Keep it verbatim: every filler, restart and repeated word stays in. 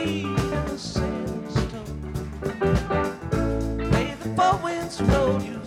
tree and a sandstone. May the four winds roll you